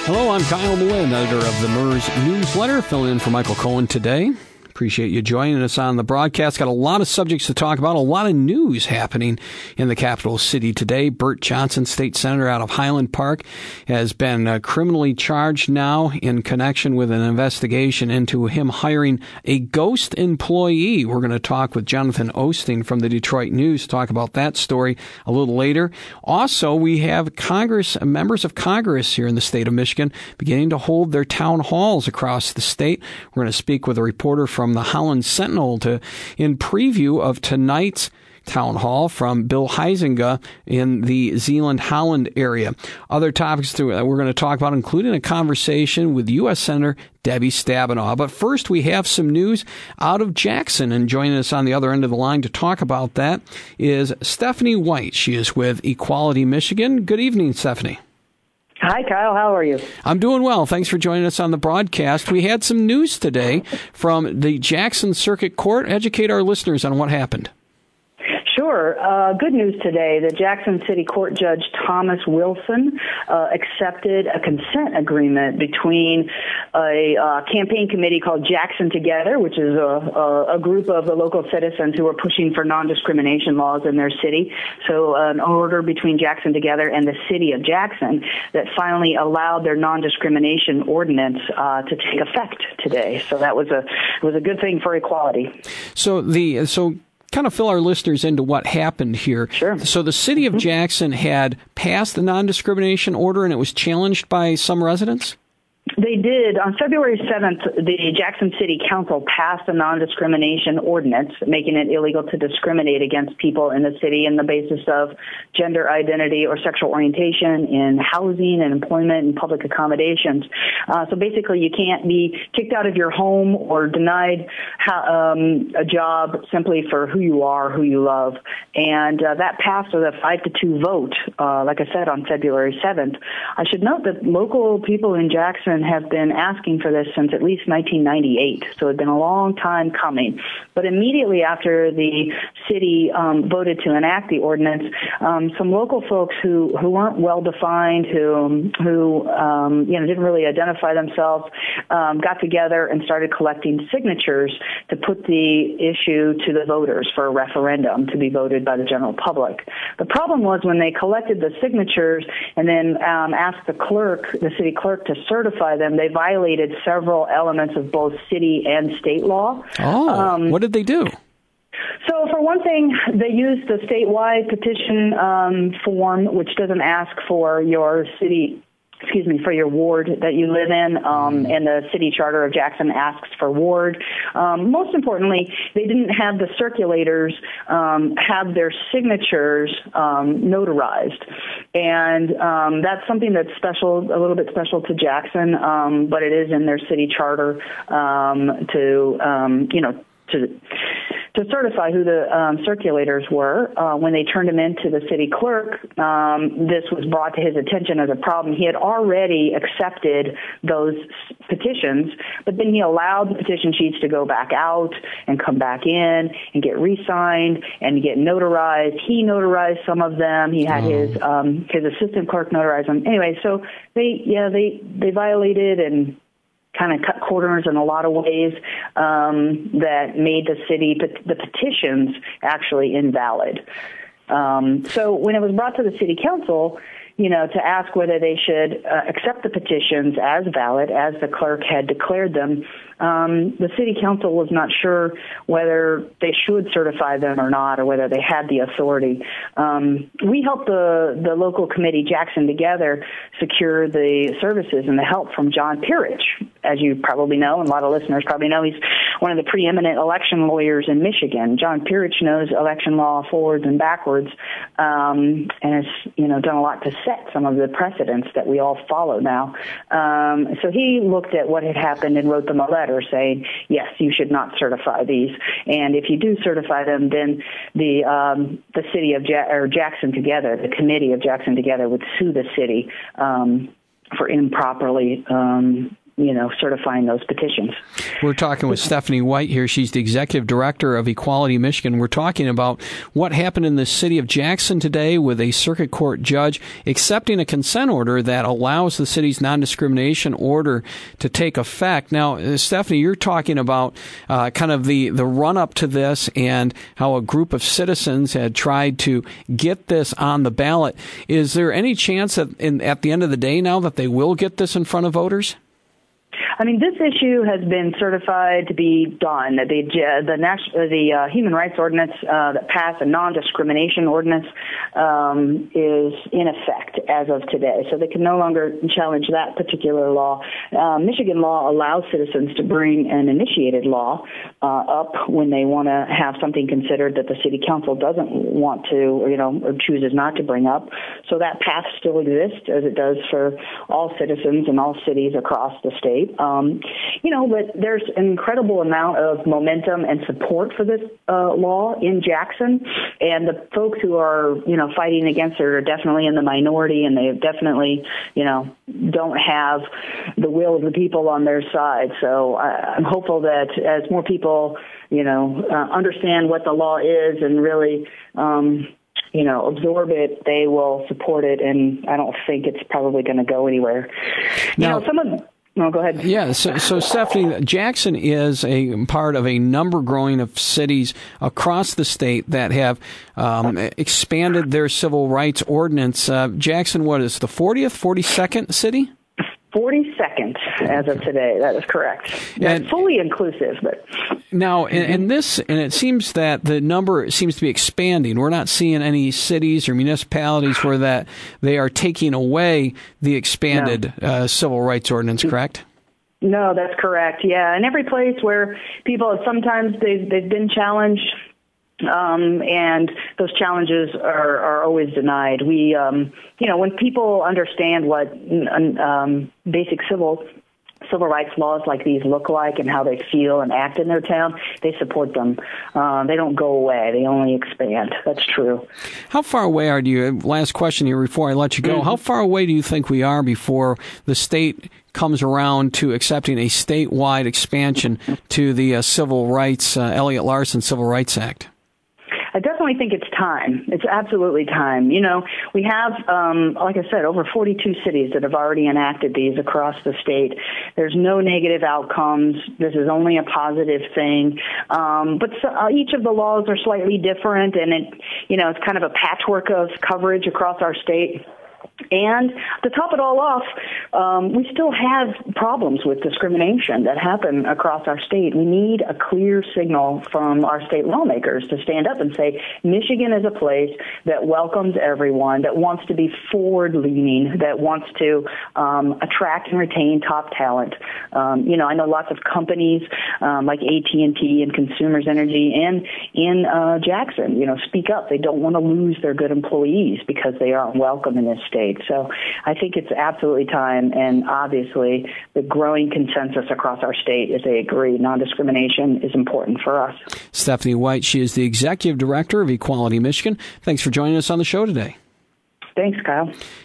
Hello, I'm Kyle Malin, editor of the MERS Newsletter, filling in for Michael Cohen today. Appreciate you joining us on the broadcast. Got a lot of subjects to talk about, a lot of news happening in the capital city today. Burt Johnson, state senator out of Highland Park, has been criminally charged now in connection with an investigation into him hiring a ghost employee. We're going to talk with Jonathan Osteen from the Detroit News to talk about that story a little later. Also, we have members of Congress here in the state of Michigan beginning to hold their town halls across the state. We're going to speak with a reporter from the Holland Sentinel in preview of tonight's town hall from Bill Huizenga in the Zeeland-Holland area. Other topics that we're going to talk about, including a conversation with U.S. Senator Debbie Stabenow. But first, we have some news out of Jackson, and joining us on the other end of the line to talk about that is Stephanie White. She is with Equality Michigan. Good evening, Stephanie. Hi, Kyle. How are you? I'm doing well. Thanks for joining us on the broadcast. We had some news today from the Jackson Circuit Court. Educate our listeners on what happened. Sure. Good news today. The Jackson City Court Judge Thomas Wilson accepted a consent agreement between a campaign committee called Jackson Together, which is a group of the local citizens who are pushing for non-discrimination laws in their city. So an order between Jackson Together and the city of Jackson that finally allowed their non-discrimination ordinance to take effect today. So that was a good thing for equality. So kind of fill our listeners into what happened here. Sure. So the city of Jackson had passed the non-discrimination order, and it was challenged by some residents? They did. On February 7th, the Jackson City Council passed a non-discrimination ordinance, making it illegal to discriminate against people in the city on the basis of gender identity or sexual orientation in housing and employment and public accommodations. So basically, you can't be kicked out of your home or denied a job simply for who you are, who you love. And that passed with a 5-2 vote, like I said, on February 7th. I should note that local people in Jackson have been asking for this since at least 1998, so it's been a long time coming. But immediately after the city voted to enact the ordinance, some local folks who weren't well defined, who didn't really identify themselves, got together and started collecting signatures to put the issue to the voters for a referendum to be voted by the general public. The problem was when they collected the signatures and then asked the city clerk, to certify them, they violated several elements of both city and state law. Oh, what did they do? So, for one thing, they used the statewide petition form, which doesn't ask for your for your ward that you live in, and the city charter of Jackson asks for ward. Most importantly, they didn't have the circulators have their signatures notarized. And that's something that's special, a little bit special to Jackson, but it is in their city charter to certify who the circulators were. When they turned him into the city clerk, this was brought to his attention as a problem. He had already accepted those petitions, but then he allowed the petition sheets to go back out and come back in and get re-signed and get notarized. He notarized some of them. He had his assistant clerk notarize them. Anyway, so they violated and kind of cut corners in a lot of ways that made the petitions actually invalid. So when it was brought to the city council, to ask whether they should accept the petitions as valid, as the clerk had declared them, the city council was not sure whether they should certify them or not, or whether they had the authority. We helped the local committee, Jackson Together, secure the services and the help from John Pirich. As you probably know, and a lot of listeners probably know, he's one of the preeminent election lawyers in Michigan. John Pirich knows election law forwards and backwards, and has done a lot to set some of the precedents that we all follow now. So he looked at what had happened and wrote them a letter saying, yes, you should not certify these, and if you do certify them, then the city of Jackson Together, the committee of Jackson Together, would sue the city for improperly certifying those petitions. We're talking with Stephanie White here. She's the executive director of Equality Michigan. We're talking about what happened in the city of Jackson today with a circuit court judge accepting a consent order that allows the city's non-discrimination order to take effect. Now, Stephanie, you're talking about kind of the run-up to this and how a group of citizens had tried to get this on the ballot. Is there any chance that at the end of the day now that they will get this in front of voters? I mean, this issue has been certified to be done. The Human Rights Ordinance that passed, a non-discrimination ordinance, is in effect as of today. So they can no longer challenge that particular law. Michigan law allows citizens to bring an initiated law up when they want to have something considered that the city council doesn't want to, or chooses not to bring up. So that path still exists, as it does for all citizens in all cities across the state. But there's an incredible amount of momentum and support for this law in Jackson, and the folks who are, fighting against it are definitely in the minority, and they definitely, don't have the will of the people on their side. So I'm hopeful that as more people, understand what the law is and really, absorb it, they will support it, and I don't think it's probably going to go anywhere. Now, No, go ahead. Yeah, so Stephanie, Jackson is a part of a number growing of cities across the state that have expanded their civil rights ordinance. Jackson, what is the 40th, 42nd city? 42nd as of today. That is correct. That's fully inclusive, but now, and it seems that the number seems to be expanding. We're not seeing any cities or municipalities where that they are taking away the expanded civil rights ordinance, correct? No, that's correct. Yeah, and every place where people sometimes they've been challenged. And those challenges are always denied. We, when people understand what basic civil rights laws like these look like and how they feel and act in their town, they support them. They don't go away. They only expand. That's true. How far away are you? Last question here before I let you go. How far away do you think we are before the state comes around to accepting a statewide expansion to the Civil Rights, Elliott Larson Civil Rights Act? I definitely think it's time. It's absolutely time. We have, like I said, over 42 cities that have already enacted these across the state. There's no negative outcomes. This is only a positive thing. But each of the laws are slightly different, and it's kind of a patchwork of coverage across our state. And to top it all off, we still have problems with discrimination that happen across our state. We need a clear signal from our state lawmakers to stand up and say, Michigan is a place that welcomes everyone, that wants to be forward-leaning, that wants to attract and retain top talent. I know lots of companies like AT&T and Consumers Energy and in Jackson, speak up. They don't want to lose their good employees because they aren't welcome in this state. So I think it's absolutely time, and obviously the growing consensus across our state is they agree non-discrimination is important for us. Stephanie White, she is the executive director of Equality Michigan. Thanks for joining us on the show today. Thanks, Kyle.